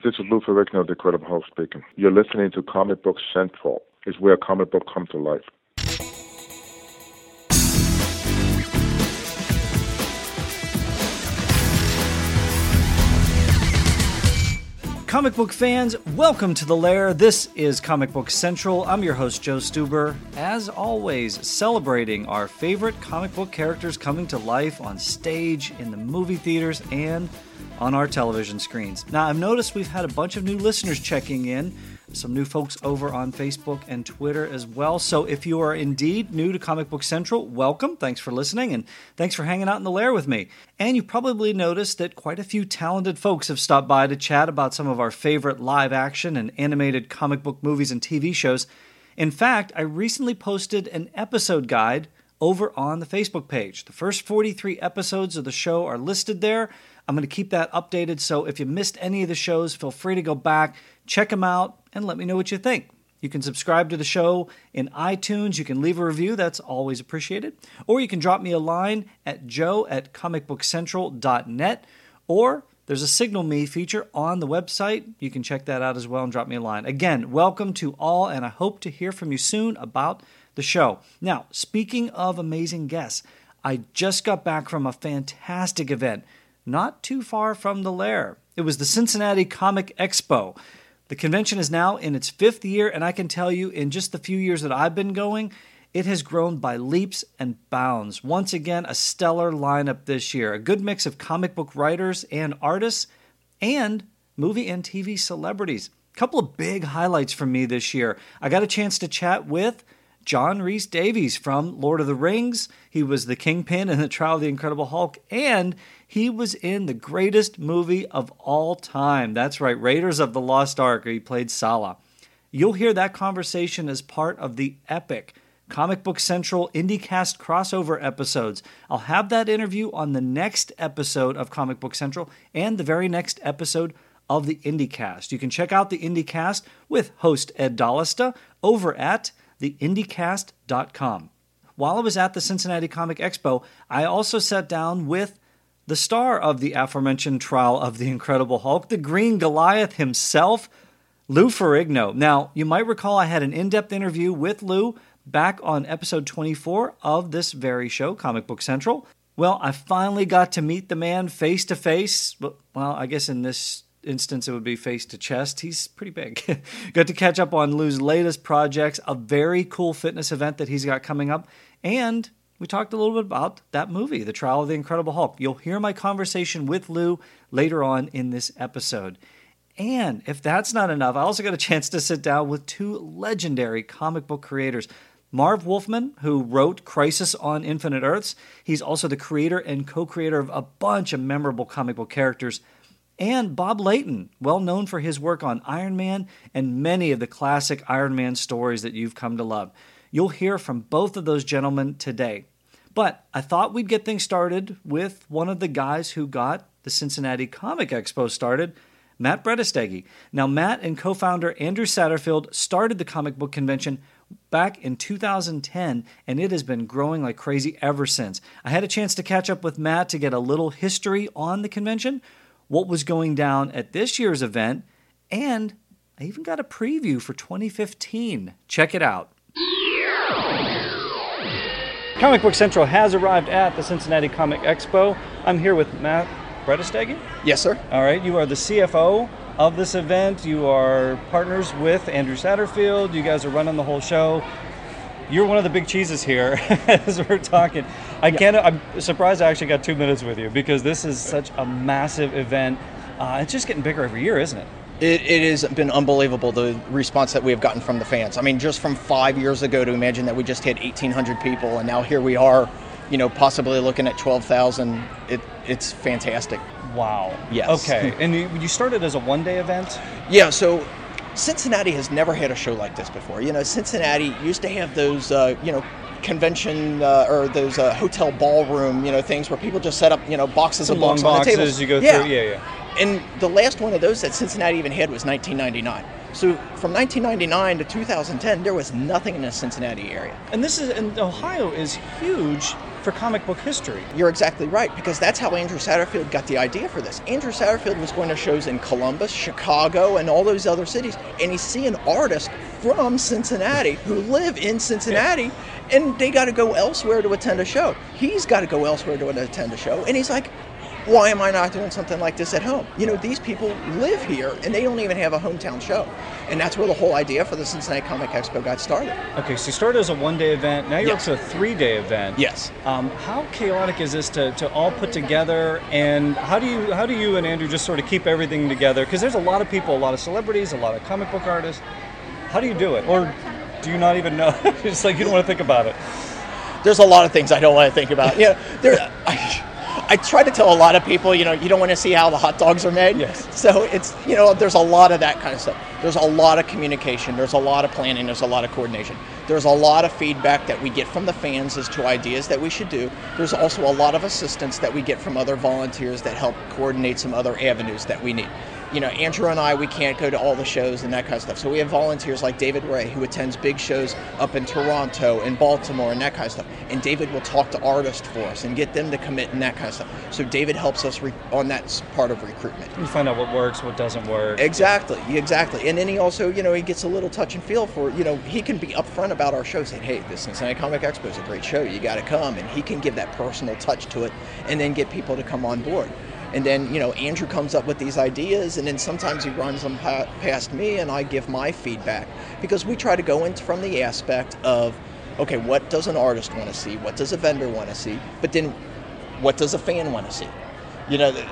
This is Lou Ferrigno, the Incredible Hulk speaking. You're listening to Comic Book Central. It's where comic book come to life. Comic book fans, welcome to The Lair. This is Comic Book Central. I'm your host, Joe Stuber. As always, celebrating our favorite comic book characters coming to life on stage, in the movie theaters, and on our television screens. Now, I've noticed we've had a bunch of new listeners checking in, some new folks over on Facebook and Twitter as well. So if you are indeed new to Comic Book Central, welcome. Thanks for listening, and thanks for hanging out in the Lair with me. And you probably noticed that quite a few talented folks have stopped by to chat about some of our favorite live action and animated comic book movies and TV shows. In fact, I recently posted an episode guide over on the Facebook page. The first 43 episodes of the show are listed there. I'm going to keep that updated, so if you missed any of the shows, feel free to go back, check them out, and let me know what you think. You can subscribe to the show in iTunes. You can leave a review. That's always appreciated. Or you can drop me a line at joe@comicbookcentral.net. Or there's a Signal Me feature on the website. You can check that out as well and drop me a line. Again, welcome to all, and I hope to hear from you soon about the show. Now, speaking of amazing guests, I just got back from a fantastic event not too far from the Lair. It was the Cincinnati Comic Expo. The convention is now in its 5th year, and I can tell you, in just the few years that I've been going, it has grown by leaps and bounds. Once again, a stellar lineup this year. A good mix of comic book writers and artists, and movie and TV celebrities. A couple of big highlights for me this year. I got a chance to chat with John Rhys-Davies from Lord of the Rings. He was the Kingpin in The Trial of the Incredible Hulk, and he was in the greatest movie of all time. That's right, Raiders of the Lost Ark. He played Sallah. You'll hear that conversation as part of the epic Comic Book Central IndieCast crossover episodes. I'll have that interview on the next episode of Comic Book Central and the very next episode of the IndieCast. You can check out the IndieCast with host Ed Dallista over at theindycast.com. While I was at the Cincinnati Comic Expo, I also sat down with the star of the aforementioned Trial of the Incredible Hulk, the Green Goliath himself, Lou Ferrigno. Now, you might recall I had an in-depth interview with Lou back on episode 24 of this very show, Comic Book Central. Well, I finally got to meet the man face to face. Well, I guess in this instance it would be face to chest. He's pretty big. Got to catch up on Lou's latest projects, a very cool fitness event that he's got coming up, and we talked a little bit about that movie, The Trial of the Incredible Hulk. You'll hear my conversation with Lou later on in this episode. And if that's not enough, I also got a chance to sit down with two legendary comic book creators. Marv Wolfman, who wrote Crisis on Infinite Earths. He's also the creator and co-creator of a bunch of memorable comic book characters. And Bob Layton, well known for his work on Iron Man and many of the classic Iron Man stories that you've come to love. You'll hear from both of those gentlemen today. But I thought we'd get things started with one of the guys who got the Cincinnati Comic Expo started, Matt Bretistegi. Now, Matt and co-founder Andrew Satterfield started the comic book convention back in 2010, and it has been growing like crazy ever since. I had a chance to catch up with Matt to get a little history on the convention, what was going down at this year's event, and I even got a preview for 2015. Check it out. Comic Book Central has arrived at the Cincinnati Comic Expo. I'm here with Matt Bretistegi. Yes, sir. All right, you are the CFO of this event. You are partners with Andrew Satterfield. You guys are running the whole show. You're one of the big cheeses here as we're talking. I'm surprised I actually got 2 minutes with you because this is such a massive event. It's just getting bigger every year, isn't it? It has been unbelievable, the response that we have gotten from the fans. I mean, just from 5 years ago to imagine that we just had 1,800 people, and now here we are, possibly looking at 12,000. It's fantastic. Wow. Yes. Okay. And you started as a one-day event? Yeah, so Cincinnati has never had a show like this before. Cincinnati used to have those, convention or those hotel ballroom, things where people just set up, boxes of books on the tables. You go through. Yeah. And the last one of those that Cincinnati even had was 1999. So from 1999 to 2010, there was nothing in the Cincinnati area. And Ohio is huge. for comic book history. You're exactly right, because that's how Andrew Satterfield got the idea for this. Andrew Satterfield was going to shows in Columbus, Chicago, and all those other cities, and he's seeing artists from Cincinnati who live in Cincinnati, and they got to go elsewhere to attend a show. He's got to go elsewhere to attend a show, and he's like, why am I not doing something like this at home? You know, these people live here, and they don't even have a hometown show. And that's where the whole idea for the Cincinnati Comic Expo got started. Okay, so you started as a one-day event. Now you're up to a 3-day event. Yes. How chaotic is this to all put together? And how do you and Andrew just sort of keep everything together? Because there's a lot of people, a lot of celebrities, a lot of comic book artists. How do you do it? Or do you not even know? It's like you don't want to think about it. There's a lot of things I don't want to think about. You know, I try to tell a lot of people, you know, you don't want to see how the hot dogs are made. Yes. So it's, you know, there's a lot of that kind of stuff. There's a lot of communication. There's a lot of planning. There's a lot of coordination. There's a lot of feedback that we get from the fans as to ideas that we should do. There's also a lot of assistance that we get from other volunteers that help coordinate some other avenues that we need. You know, Andrew and I, we can't go to all the shows and that kind of stuff. So we have volunteers like David Ray, who attends big shows up in Toronto and Baltimore and that kind of stuff. And David will talk to artists for us and get them to commit and that kind of stuff. So David helps us on that part of recruitment. You find out what works, what doesn't work. Exactly. And then he also, you know, he gets a little touch and feel for, you know, he can be upfront about our show, saying, hey, this Cincinnati Comic Expo is a great show. You got to come. And he can give that personal touch to it and then get people to come on board. And then, you know, Andrew comes up with these ideas, and then sometimes he runs them past me, and I give my feedback. Because we try to go in from the aspect of, okay, what does an artist want to see? What does a vendor want to see? But then, what does a fan want to see? You know,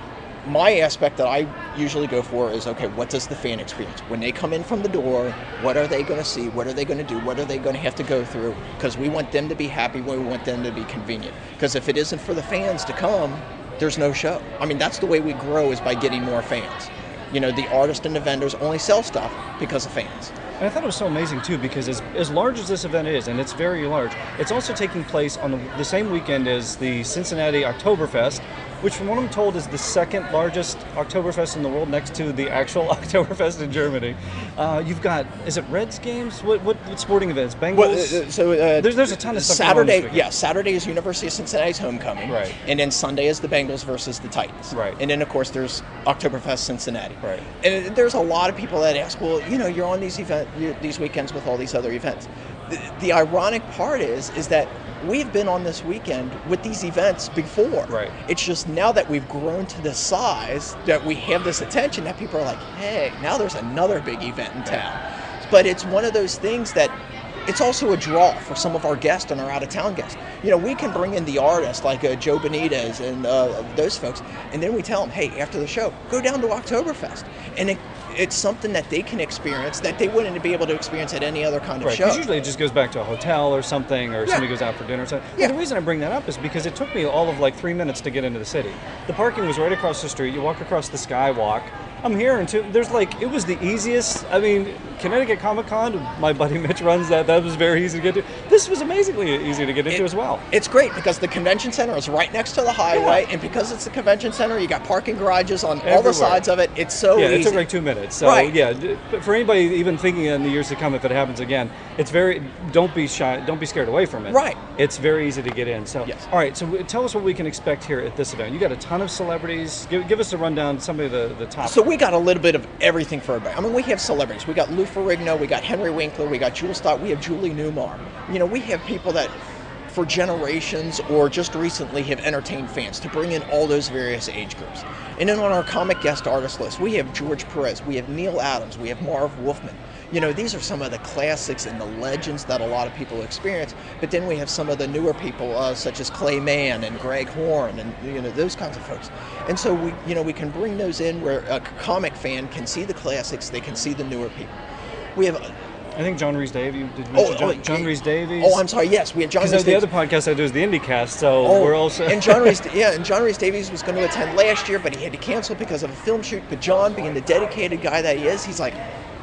my aspect that I usually go for is, okay, what does the fan experience? When they come in from the door, what are they going to see? What are they going to do? What are they going to have to go through? Because we want them to be happy. We want them to be convenient. Because if it isn't for the fans to come, there's no show. I mean, that's the way we grow, is by getting more fans. You know, the artists and the vendors only sell stuff because of fans. And I thought it was so amazing, too, because as large as this event is, and it's very large, it's also taking place on the same weekend as the Cincinnati Oktoberfest, which from what I'm told is the second largest Oktoberfest in the world, next to the actual Oktoberfest in Germany. You've got, is it Reds games? What sporting events? Bengals? There's a ton of stuff. Saturday is University of Cincinnati's homecoming. Right. And then Sunday is the Bengals versus the Titans. Right. And then, of course, there's Oktoberfest Cincinnati. Right. And there's a lot of people that ask, well, you know, you're on these weekends with all these other events. The ironic part is that we've been on this weekend with these events before. Right. It's just now that we've grown to this size, that we have this attention, that people are like, hey, now there's another big event in town. But it's one of those things that it's also a draw for some of our guests and our out-of-town guests. You know, we can bring in the artists like Joe Benitez and those folks, and then we tell them, hey, after the show, go down to Oktoberfest. And it's something that they can experience that they wouldn't be able to experience at any other kind of show. Because usually it just goes back to a hotel or something, or somebody goes out for dinner or something. Yeah. The reason I bring that up is because it took me all of like 3 minutes to get into the city. The parking was right across the street. You walk across the Skywalk. I'm here, and there's like, it was the easiest. I mean, Connecticut Comic Con, my buddy Mitch runs that. That was very easy to get to. This was amazingly easy to get into as well. It's great because the convention center is right next to the highway, and because it's the convention center, you got parking garages on all the sides of it. It's so easy. Yeah, it took like 2 minutes. So, yeah, for anybody even thinking in the years to come, if it happens again, it's don't be shy, don't be scared away from it. Right. It's very easy to get in. So, yes. All right, so tell us what we can expect here at this event. You got a ton of celebrities. Give us a rundown, some of the top. So we got a little bit of everything for everybody. I mean, we have celebrities. We got Lou Ferrigno, we got Henry Winkler, we got Jules Stott, we have Julie Newmar. You know, we have people that for generations or just recently have entertained fans to bring in all those various age groups. And then on our comic guest artist list, we have George Perez, we have Neil Adams, we have Marv Wolfman. You know, these are some of the classics and the legends that a lot of people experience. But then we have some of the newer people, such as Clay Mann and Greg Horn, and you know, those kinds of folks. And so we can bring those in where a comic fan can see the classics, they can see the newer people. We have. I think John Rhys-Davies. John Rhys-Davies. Oh, I'm sorry. Yes, we have John Rhys-Davies. The other podcast I do is the IndieCast, so we're also. And John Rhys-Davies was going to attend last year, but he had to cancel because of a film shoot. But John, being the dedicated guy that he is, he's like,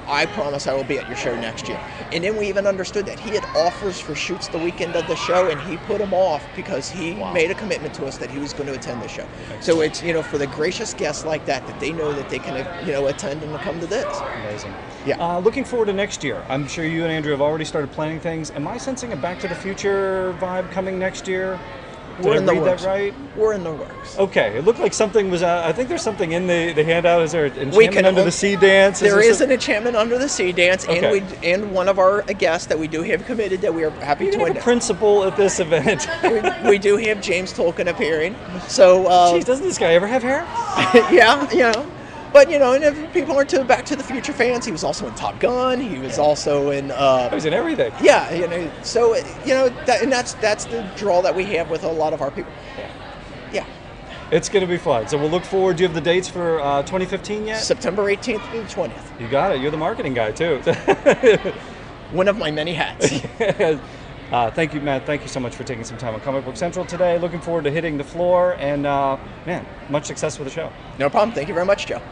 I promise I will be at your show next year. And then we even understood that he had offers for shoots the weekend of the show, and he put them off because he made a commitment to us that he was going to attend the show. So it's, for the gracious guests like that they know that they can, attend and come to this. Amazing. Yeah. Looking forward to next year. I'm sure you and Andrew have already started planning things. Am I sensing a Back to the Future vibe coming next year? Did I read that right? We're in the works. Okay, it looked like something was. I think there's something in the handout. Is there an Enchantment Under the Sea dance? There is an Enchantment Under the Sea dance, okay. and one of our guests that we do have committed that we are happy to have a principal at this event. we do have James Tolkien appearing. So, jeez, doesn't this guy ever have hair? Yeah, But, and if people aren't Back to the Future fans, he was also in Top Gun. He was also in... he was in everything. Yeah, so, that's the draw that we have with a lot of our people. Yeah. It's going to be fun. So we'll look forward. Do you have the dates for 2015 yet? September 18th through the 20th. You got it. You're the marketing guy, too. One of my many hats. Thank you, Matt. Thank you so much for taking some time on Comic Book Central today. Looking forward to hitting the floor, and man, much success with the show. No problem. Thank you very much, Joe.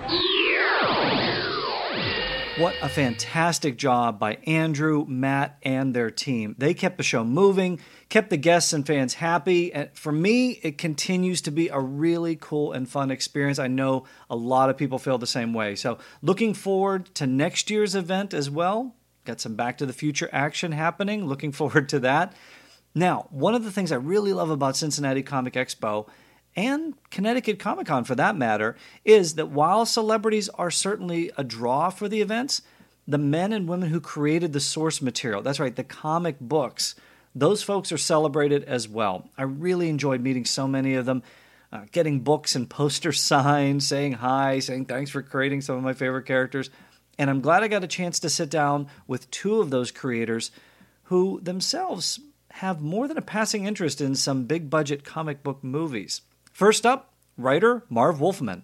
What a fantastic job by Andrew, Matt, and their team. They kept the show moving, kept the guests and fans happy, and for me, it continues to be a really cool and fun experience. I know a lot of people feel the same way. So looking forward to next year's event as well. Got some Back to the Future action happening. Looking forward to that. Now, one of the things I really love about Cincinnati Comic Expo, and Connecticut Comic Con for that matter, is that while celebrities are certainly a draw for the events, the men and women who created the source material, that's right, the comic books, those folks are celebrated as well. I really enjoyed meeting so many of them, getting books and posters signed, saying hi, saying thanks for creating some of my favorite characters. And I'm glad I got a chance to sit down with two of those creators who themselves have more than a passing interest in some big-budget comic book movies. First up, writer Marv Wolfman.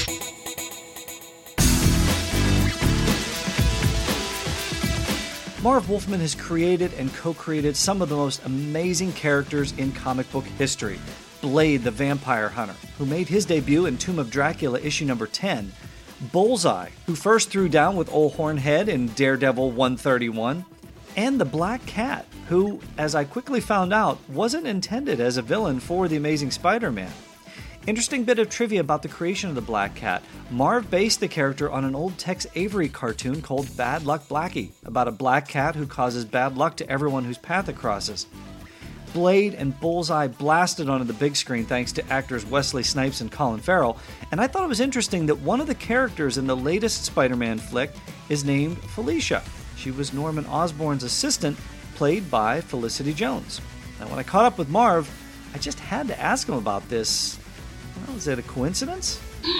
Marv Wolfman has created and co-created some of the most amazing characters in comic book history. Blade the Vampire Hunter, who made his debut in Tomb of Dracula issue number 10. Bullseye, who first threw down with Old Hornhead in Daredevil 131, and the Black Cat, who, as I quickly found out, wasn't intended as a villain for The Amazing Spider-Man. Interesting bit of trivia about the creation of the Black Cat. Marv based the character on an old Tex Avery cartoon called Bad Luck Blackie, about a black cat who causes bad luck to everyone whose path it crosses. Blade and Bullseye blasted onto the big screen thanks to actors Wesley Snipes and Colin Farrell, and I thought it was interesting that one of the characters in the latest Spider-Man flick is named Felicia. She was Norman Osborn's assistant, played by Felicity Jones. Now, when I caught up with Marv, I just had to ask him about this. Well, is it a coincidence?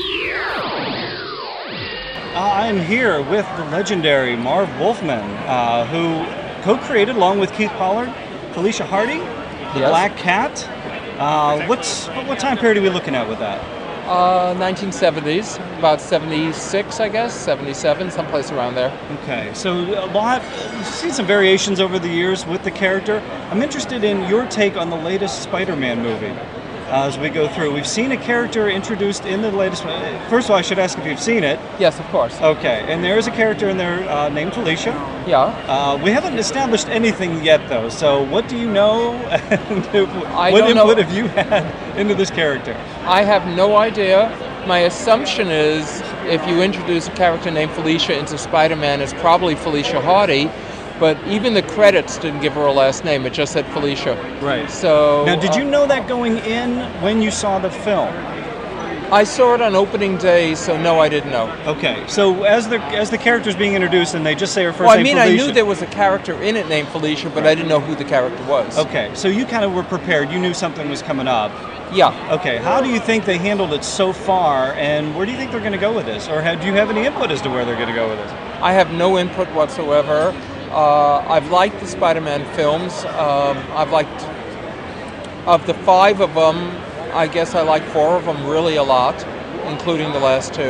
I'm here with the legendary Marv Wolfman, who co-created, along with Keith Pollard, Felicia Hardy, the Black Cat. What time period are we looking at with that? 1970s, about 76, I guess, 77, someplace around there. Okay, so you've seen some variations over the years with the character. I'm interested in your take on the latest Spider-Man movie. As we go through, we've seen a character introduced in the latest. First of all, I should ask if you've seen it. Yes, of course. Okay, and there is a character in there named Felicia. Yeah. We haven't established anything yet, though. So, what do you know? What input have you had into this character? I have no idea. My assumption is, if you introduce a character named Felicia into Spider-Man, it's probably Felicia Hardy. But even the credits didn't give her a last name. It just said Felicia. Right. So now, did you know that going in when you saw the film? I saw it on opening day, so no, I didn't know. Okay. So as the character's being introduced, and they just say her first name, well, I mean, Felicia. I knew there was a character in it named Felicia, but I didn't know who the character was. Okay. So you kind of were prepared. You knew something was coming up. Yeah. Okay. How do you think they handled it so far, and where do you think they're going to go with this? Or do you have any input as to where they're going to go with this? I have no input whatsoever. I've liked the Spider-Man films. I've liked, of the 5 of them, I guess I like 4 of them really a lot, including the last 2.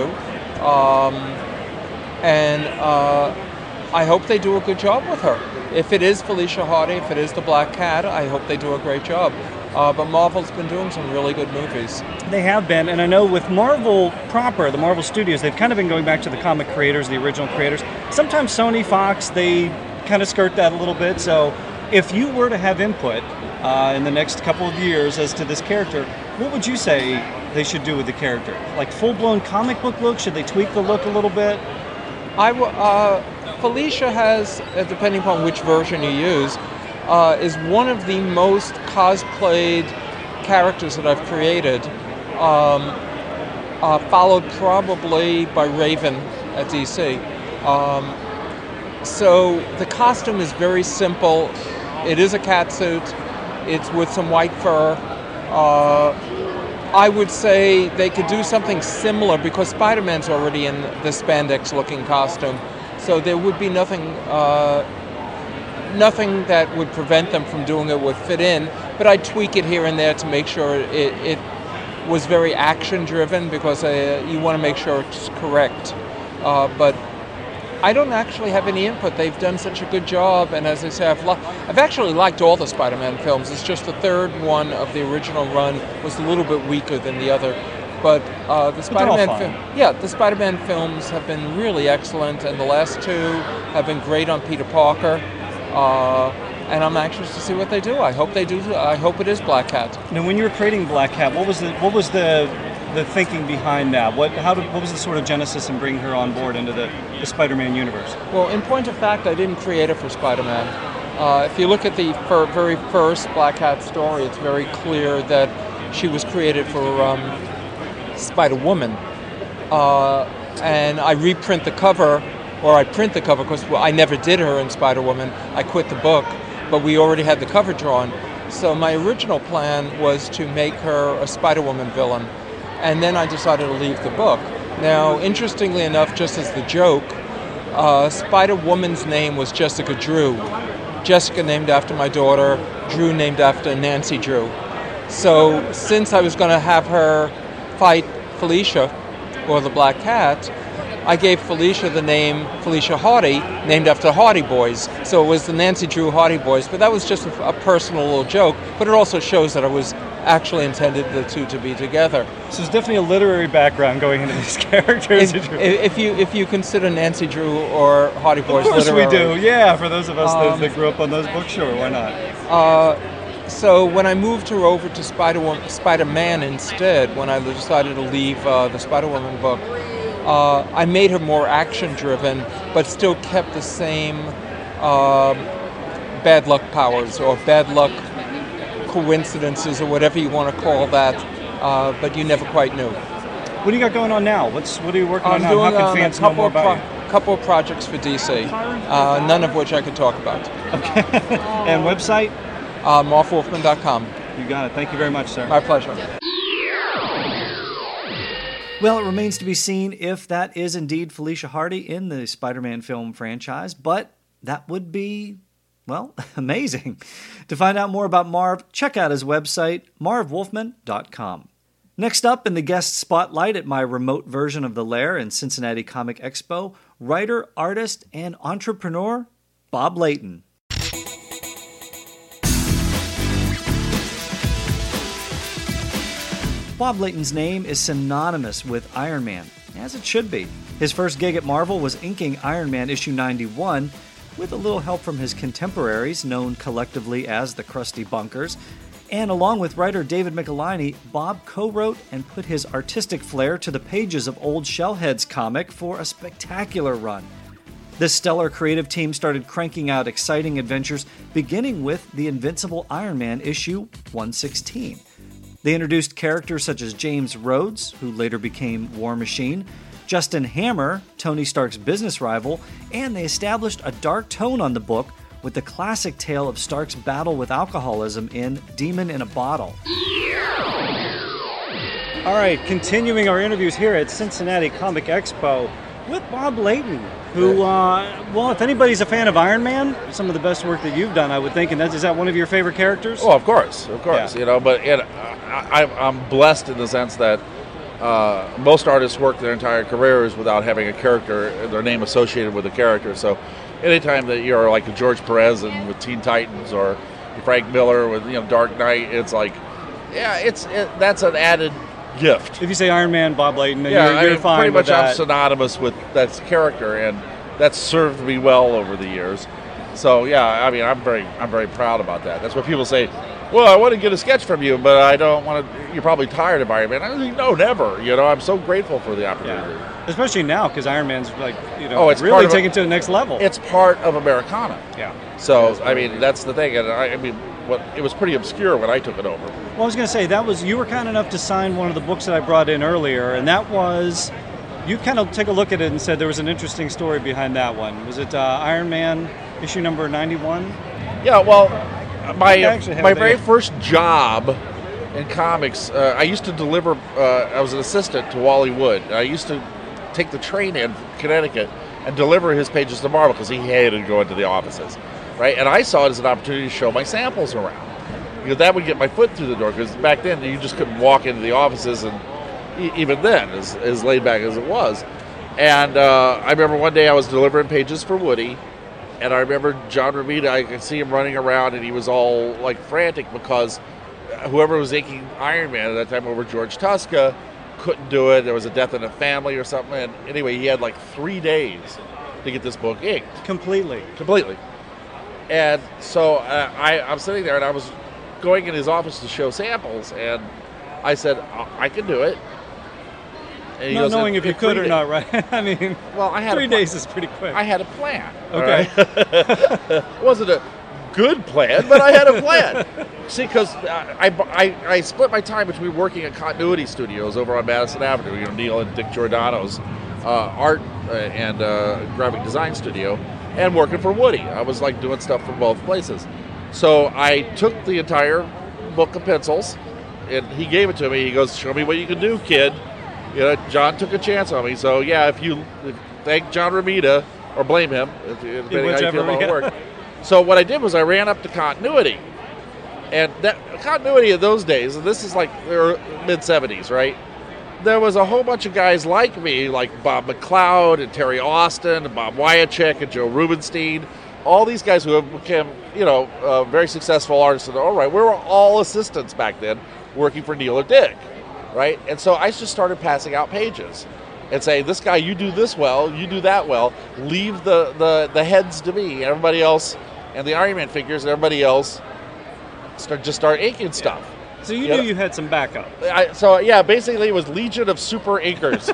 And I hope they do a good job with her. If it is Felicia Hardy, if it is the Black Cat, I hope they do a great job. But Marvel's been doing some really good movies. they have been, and I know with Marvel proper, the Marvel Studios, they've kind of been going back to the comic creators, the original creators. Sometimes Sony, Fox, they kind of skirt that a little bit. So if you were to have input in the next couple of years as to this character, what would you say they should do with the character? Like full-blown comic book look? Should they tweak the look a little bit? Felicia has, depending upon which version you use, is one of the most cosplayed characters that I've created, followed probably by Raven at DC. So the costume is very simple. It is a catsuit. It's with some white fur. I would say they could do something similar because Spider-Man's already in the spandex-looking costume. So there would be nothing that would prevent them from doing it would fit in. But I'd tweak it here and there to make sure it was very action-driven because you want to make sure it's correct. But I don't actually have any input. They've done such a good job, and as I say, I've actually liked all the Spider-Man films. It's just the third one of the original run was a little bit weaker than the other. But the Spider-Man films have been really excellent, and the last two have been great on Peter Parker. And I'm anxious to see what they do. I hope they do. I hope it is Black Cat. Now, when you were creating Black Cat, what was the thinking behind that? What was the sort of genesis in bringing her on board into the Spider-Man universe? Well, in point of fact, I didn't create her for Spider-Man. If you look at the very first Black Cat story, it's very clear that she was created for Spider-Woman. And I reprint the cover, or I print the cover, because I never did her in Spider-Woman. I quit the book, but we already had the cover drawn. So my original plan was to make her a Spider-Woman villain. And then I decided to leave the book. Now, interestingly enough, just as the joke, Spider-Woman's name was Jessica Drew. Jessica named after my daughter, Drew named after Nancy Drew. So since I was going to have her fight Felicia, or the Black Cat, I gave Felicia the name Felicia Hardy, named after Hardy Boys. So it was the Nancy Drew Hardy Boys, but that was just a personal little joke, but it also shows that I was actually intended the two to be together. So there's definitely a literary background going into these characters. If you consider Nancy Drew or Hardy Boys literary. Of course we do, yeah, for those of us that grew up on those books, sure, why not? So when I moved her over to Spider-Man instead, when I decided to leave the Spider-Woman book, I made her more action-driven, but still kept the same bad luck powers or bad luck coincidences or whatever you want to call that, but you never quite knew. What do you got going on now? What are you working on now? Doing, how can fans know more about you? A couple of projects for DC, none of which I could talk about. Okay. And website? MarvWolfman.com. You got it. Thank you very much, sir. My pleasure. Well, it remains to be seen if that is indeed Felicia Hardy in the Spider-Man film franchise, but that would be, well, amazing. To find out more about Marv, check out his website, marvwolfman.com. Next up in the guest spotlight at my remote version of the Lair in Cincinnati Comic Expo, writer, artist, and entrepreneur Bob Layton. Bob Layton's name is synonymous with Iron Man, as it should be. His first gig at Marvel was inking Iron Man issue 91, with a little help from his contemporaries, known collectively as the Krusty Bunkers. And along with writer David Michelinie, Bob co-wrote and put his artistic flair to the pages of old Shellheads comic for a spectacular run. This stellar creative team started cranking out exciting adventures, beginning with the Invincible Iron Man issue 116. They introduced characters such as James Rhodes, who later became War Machine, Justin Hammer, Tony Stark's business rival, and they established a dark tone on the book with the classic tale of Stark's battle with alcoholism in Demon in a Bottle. All right, continuing our interviews here at Cincinnati Comic Expo with Bob Layton, who, well, if anybody's a fan of Iron Man, some of the best work that you've done, I would think, and is that one of your favorite characters? Oh, of course, Yeah. you know, but I'm blessed in the sense that most artists work their entire careers without having a character, their name associated with a character. So anytime that you're like a George Perez and with Teen Titans or Frank Miller with Dark Knight, it's like, yeah, that's an added gift. If you say Iron Man, Bob Layton, then Yeah, you're fine pretty with much I'm that. synonymous with that character, and that's served me well over the years. So yeah, I mean, I'm very proud about that. That's what people say. Well, I want to get a sketch from you, but I don't want to. You're probably tired of Iron Man. I think, no, never. I'm so grateful for the opportunity. Yeah. Especially now, because Iron Man's it's really taken to the next level. It's part of Americana. Yeah. So I mean, that's the thing, and I mean, it was pretty obscure when I took it over. Well, I was going to say you were kind enough to sign one of the books that I brought in earlier, and that was. You kind of took a look at it and said there was an interesting story behind that one. Was it Iron Man issue number 91? Yeah, well, my very it. first job in comics, I used to deliver, I was an assistant to Wally Wood. I used to take the train in Connecticut and deliver his pages to Marvel because he hated going to the offices, right? And I saw it as an opportunity to show my samples around. That would get my foot through the door, because back then you just couldn't walk into the offices, and even then, as laid back as it was. And I remember one day I was delivering pages for Woody, and I remember John Romita, I could see him running around, and he was all like frantic because whoever was inking Iron Man at that time over George Tuska couldn't do it. There was a death in the family or something. And anyway, he had like 3 days to get this book inked. Completely. And so I'm sitting there, and I was going in his office to show samples, and I said, I can do it. And not knowing if you could or not, right? I mean, well, I had 3 days is pretty quick. I had a plan. Okay. Right? It wasn't a good plan, but I had a plan. See, because I split my time between working at Continuity Studios over on Madison Avenue, Neil and Dick Giordano's art and graphic design studio, and working for Woody. I was like doing stuff from both places. So I took the entire book of pencils, and he gave it to me. He goes, "Show me what you can do, kid." John took a chance on me. So yeah, if thank John Romita or blame him, depending how you feel about work. So what I did was I ran up to Continuity, and that Continuity in those days, and this is like the mid-'70s, right? There was a whole bunch of guys like me, like Bob McLeod and Terry Austin and Bob Wyacek and Joe Rubenstein. All these guys who have become, very successful artists. And all right, we were all assistants back then, working for Neil or Dick. Right? And so I just started passing out pages and saying, this guy, you do this well, you do that well, leave the heads to me. Everybody else, and the Iron Man figures, and everybody else start inking stuff. So you knew you had some backup. Basically it was Legion of Super Inkers,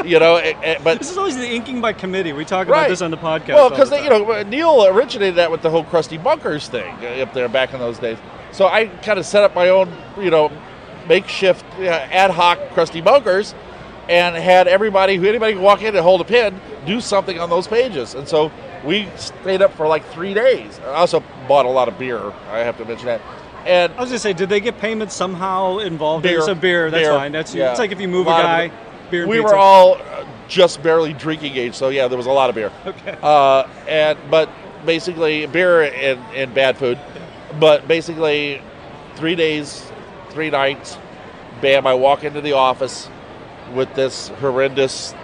but this is always the inking by committee. We talk about this on the podcast. Well, because Neil originated that with the whole Krusty Bunkers thing up there back in those days. So I kind of set up my own, makeshift ad hoc Krusty Bunkers, and had anybody could walk in and hold a pen do something on those pages. And so we stayed up for like 3 days. I also bought a lot of beer, I have to mention that. And I was going to say, did they get payments somehow involved? Beer. So beer, that's fine. It's like if you move a guy, beer and we pizza. were all just barely drinking age, so yeah, there was a lot of beer. Okay. But basically beer and bad food. But basically 3 days, 3 nights, bam, I walk into the office with this horrendous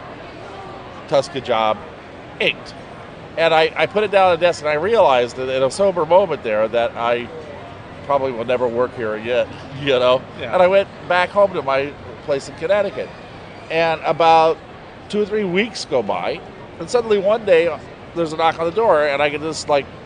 Tuska job inked. And I put it down on the desk, and I realized in a sober moment there that I probably will never work here again, Yeah. And I went back home to my place in Connecticut. And about 2 or 3 weeks go by, and suddenly one day there's a knock on the door, and I get this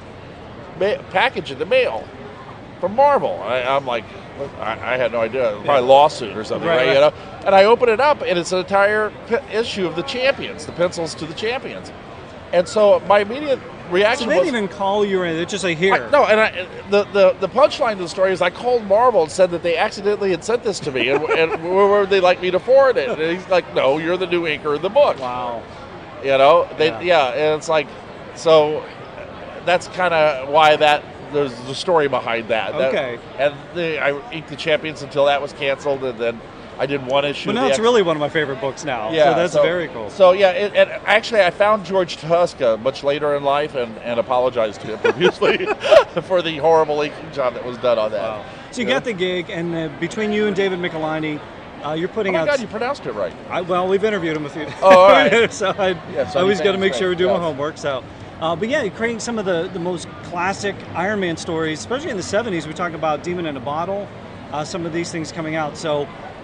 package in the mail from Marvel. I'm like, I had no idea. Probably a lawsuit or something, right? And I open it up, and it's an entire issue of the Champions, the pencils to the Champions. And so my immediate reaction was... So they didn't even call you or anything, just like, here. The punchline of the story is I called Marvel and said that they accidentally had sent this to me, and where would they like me to forward it? And he's like, no, you're the new inker of the book. Wow. And it's like, so that's kind of why there's the story behind that. Okay. I inked the Champions until that was canceled, and then I did one issue. But now it's really one of my favorite books now. Yeah, so that's very cool. So yeah, and actually I found George Tuska much later in life and apologized to him profusely for the horrible inking job that was done on that. Wow. So you got the gig, and between you and David Michelinie, you're putting out... Oh my God, you pronounced it right. We've interviewed him a few times. Oh, all right. So I always got to make sure we do my homework. So. But yeah, you're creating some of the most classic Iron Man stories, especially in the 70s. We talk about Demon in a Bottle, some of these things coming out. So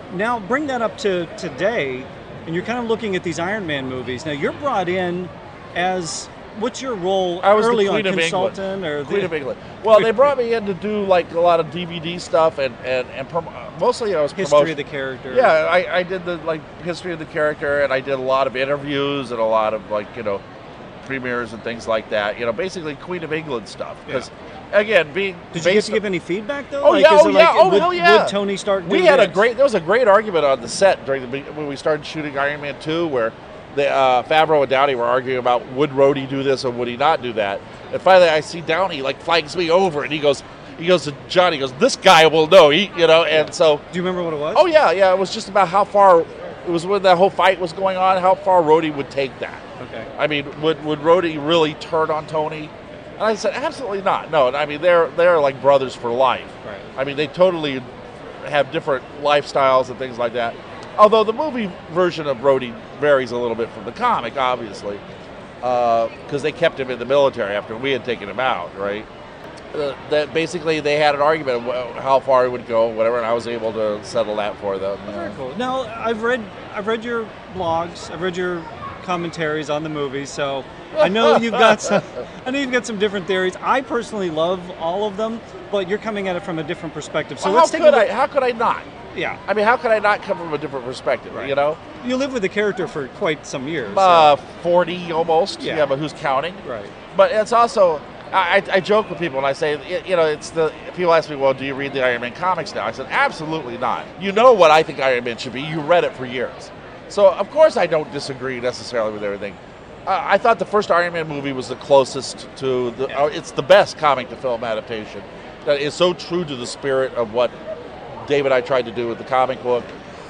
now bring that up to today, and you're kind of looking at these Iron Man movies. Now you're brought in as, what's your role I was early the Queen on, of consultant England. or Queen of England. Well, they brought me in to do like a lot of DVD stuff and mostly I was history of the character? Yeah, I did the like history of the character, and I did a lot of interviews and a lot of like premieres and things like that. Basically Queen of England stuff. Because again, did you get to give any feedback though? Oh yeah, Would Tony start? We had there was a great argument on the set when we started shooting Iron Man 2, where Favreau and Downey were arguing about would Rhodey do this or would he not do that. And finally, I see Downey like flags me over, and he goes to John. He goes, "This guy will know." And so. Do you remember what it was? Oh yeah. It was just about how far. It was when that whole fight was going on. How far Rhodey would take that. Okay. I mean, would Rhodey really turn on Tony? And I said, absolutely not. No, I mean they're like brothers for life. Right. I mean, they totally have different lifestyles and things like that. Although the movie version of Rhodey varies a little bit from the comic, obviously, because they kept him in the military after we had taken him out, right? That basically they had an argument of how far he would go, whatever, and I was able to settle that for them. Very cool. Now I've read your blogs, I've read your commentaries on the movies, so I know you've got some different theories. I personally love all of them, but you're coming at it from a different perspective. So well, let's take a look. How could I not? Yeah. I mean, how could I not come from a different perspective? Right. You lived with the character for quite some years. 40 almost. Yeah. But who's counting? Right. But it's also, I joke with people and I say, it's people ask me, well, do you read the Iron Man comics now? I said, absolutely not. You know what I think Iron Man should be. You read it for years. So, of course, I don't disagree necessarily with everything. I thought the first Iron Man movie was the closest to it's the best comic to film adaptation. That is so true to the spirit of what Dave and I tried to do with the comic book.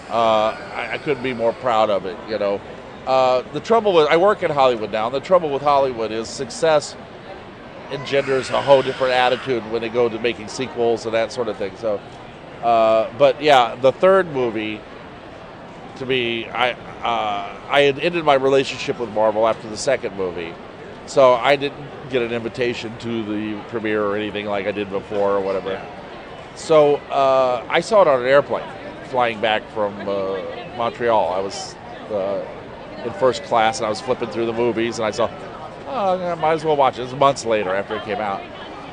I couldn't be more proud of it, The trouble with, I work in Hollywood now, and the trouble with Hollywood is success engenders a whole different attitude when they go to making sequels and that sort of thing. So, but yeah, the third movie, to me, I had ended my relationship with Marvel after the second movie, so I didn't get an invitation to the premiere or anything like I did before or whatever. Yeah. So I saw it on an airplane flying back from Montreal. I was in first class and I was flipping through the movies and I saw, I might as well watch it. It was months later after it came out.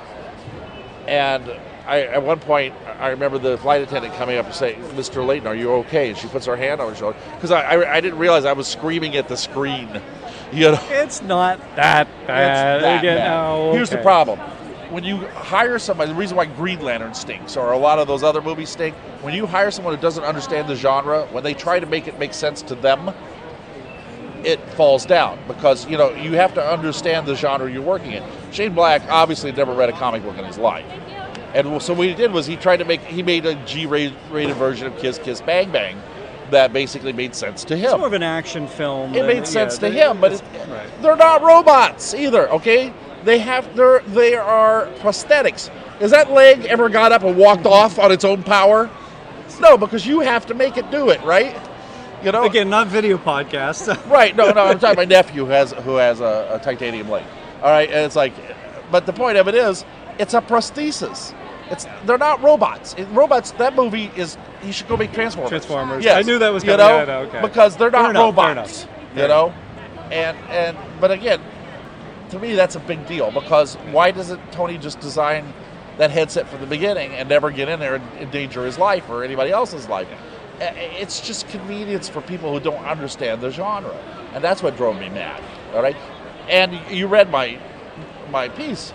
And at one point, I remember the flight attendant coming up and saying, "Mr. Layton, are you okay?" And she puts her hand on her shoulder. Because I didn't realize I was screaming at the screen. It's not that bad. It's that bad. No, Here's the problem. When you hire somebody, the reason why Green Lantern stinks, or a lot of those other movies stink, when you hire someone who doesn't understand the genre, when they try to make it make sense to them, it falls down. Because, you have to understand the genre you're working in. Shane Black obviously never read a comic book in his life. And so what he did was he made a G-rated version of Kiss Kiss Bang Bang that basically made sense to him. It's more of an action film. It made sense to him, but they're not robots either, okay? They are prosthetics. Has that leg ever got up and walked off on its own power? No, because you have to make it do it, right? Again, not video podcasts. Right? No. I'm talking about my nephew who has a titanium leg. All right, and it's like, but the point of it is, it's a prosthesis. They're not robots. Robots. That movie is. You should go make Transformers. Transformers. Yes. I knew that was coming. Okay. Because they're not robots. Fair enough. But again, to me that's a big deal because why doesn't Tony just design that headset from the beginning and never get in there and endanger his life or anybody else's life? It's just convenience for people who don't understand the genre, and that's what drove me mad. All right, and you read my piece.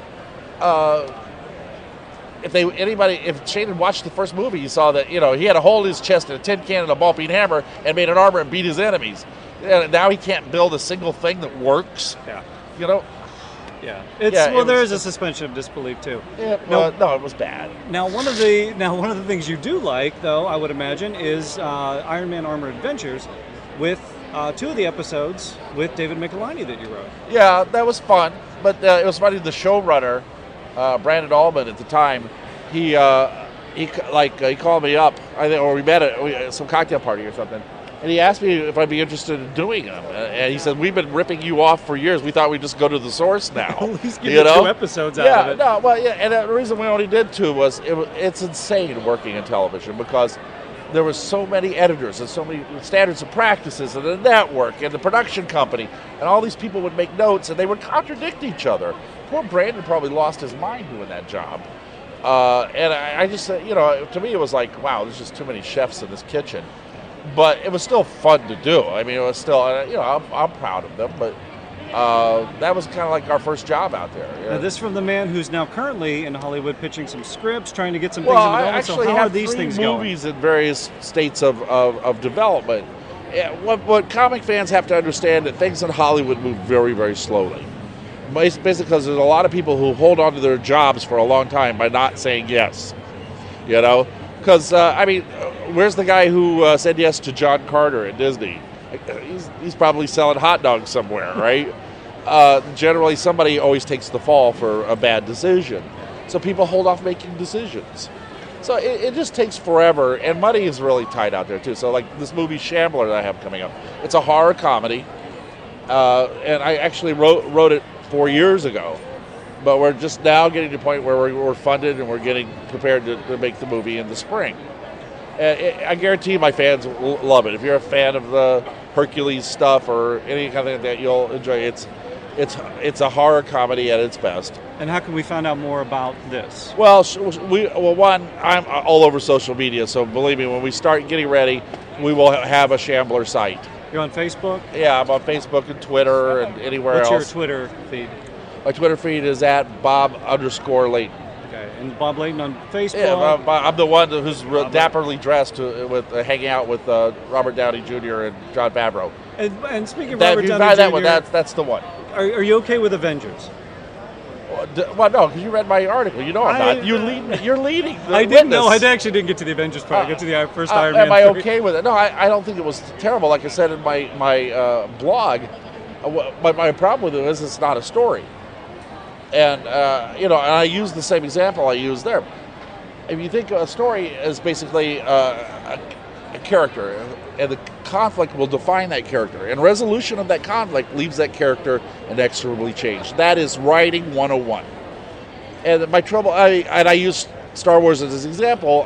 If Shane had watched the first movie, you saw that he had a hole in his chest and a tin can and a ball-peen hammer and made an armor and beat his enemies. And now he can't build a single thing that works. Yeah. Yeah. There is a suspension of disbelief too. Yeah. No, it was bad. Now one of the things you do like, though, I would imagine, is Iron Man Armored Adventures, with 2 of the episodes with David Michelinie that you wrote. Yeah, that was fun. But it was funny. The showrunner, Brandon Allman, at the time, he called me up. I think, or we met at some cocktail party or something. And he asked me if I'd be interested in doing them. And he said, "We've been ripping you off for years. We thought we'd just go to the source now." At least give 2 episodes out of it. No, well, yeah. And the reason we only did 2 was it's insane working in television because there was so many editors and so many standards and practices and the network and the production company, and all these people would make notes and they would contradict each other. Poor Brandon probably lost his mind doing that job. And I just, to me it was like, wow, there's just too many chefs in this kitchen. But it was still fun to do. I mean, it was still, I'm proud of them, but that was kind of like our first job out there. Now, this from the man who's now currently in Hollywood pitching some scripts, trying to get some things in development. So how are these things going? Movies in various states of development. What comic fans have to understand that things in Hollywood move very, very slowly. Basically because there's a lot of people who hold on to their jobs for a long time by not saying yes. Because, where's the guy who said yes to John Carter at Disney? He's probably selling hot dogs somewhere, right? Generally, somebody always takes the fall for a bad decision. So people hold off making decisions. So it just takes forever, and money is really tight out there, too. So, like this movie Shambler that I have coming up, it's a horror comedy, and I actually wrote it 4 years ago. But we're just now getting to the point where we're funded and we're getting prepared to make the movie in the spring. And I guarantee my fans will love it. If you're a fan of the Hercules stuff or any kind of thing like that, you'll enjoy it. It's a horror comedy at its best. And how can we find out more about this? Well, one, I'm all over social media, so believe me, when we start getting ready, we will have a Shambler site. You're on Facebook? Yeah, I'm on Facebook and Twitter and anywhere else. What's your Twitter feed? My Twitter feed is at Bob_Layton. Okay, and Bob Layton on Facebook? Yeah, I'm the one who's dapperly dressed hanging out with Robert Downey Jr. and Jon Favreau. And speaking of Robert Downey Jr., that one, that's the one. Are you okay with Avengers? Well, no, because you read my article. You know I'm not. You're leading. I didn't know. I actually didn't get to the Avengers part. I got to the first Iron Man. Am I okay with it? No, I don't think it was terrible. Like I said in my blog, my problem with it is it's not a story. And, and I use the same example I used there. If you think a story is basically a character, and the conflict will define that character, and resolution of that conflict leaves that character inexorably changed. That is writing 101. And my trouble, I use Star Wars as an example,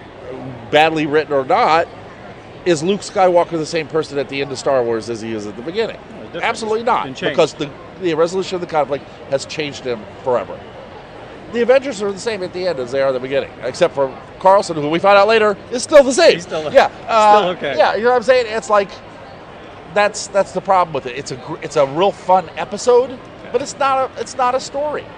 badly written or not, is Luke Skywalker the same person at the end of Star Wars as he is at the beginning? Absolutely not, because the resolution of the conflict has changed him forever. The Avengers are the same at the end as they are at the beginning, except for Carlson, who we find out later is still the same. He's still still okay. Yeah, you know what I'm saying? It's like that's the problem with it. It's a real fun episode, but it's not a story,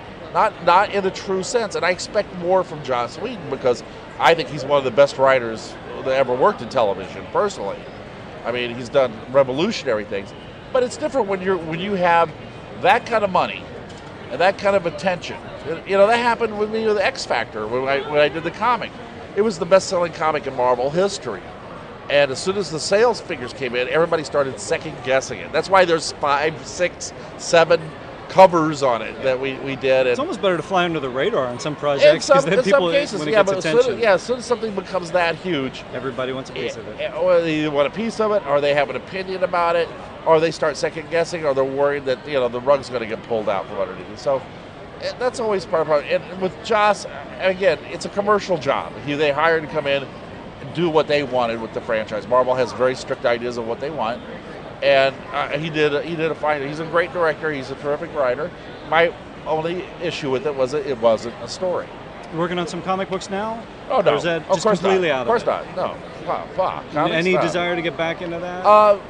not in the true sense. And I expect more from Joss Whedon because I think he's one of the best writers that ever worked in television. Personally, he's done revolutionary things. But it's different when you have that kind of money and that kind of attention. That happened with me with X Factor when I did the comic. It was the best-selling comic in Marvel history. And as soon as the sales figures came in, everybody started second-guessing it. That's why there's 5, 6, 7 covers on it that we did. It's almost better to fly under the radar on some projects because then people, when it gets attention. As soon as something becomes that huge, everybody wants a piece of it. Or they want a piece of it, or they have an opinion about it, or they start second guessing, or they're worried that the rug's going to get pulled out from underneath it. So that's always part of it. And with Joss, again, it's a commercial job. They hired to come in and do what they wanted with the franchise. Marvel has very strict ideas of what they want. And he did a fine. He's a great director. He's a terrific writer. My only issue with it was it wasn't a story. You're working on some comic books now? Oh no, or is that just completely out of it? Of course not. No, fuck. Any desire to get back into that?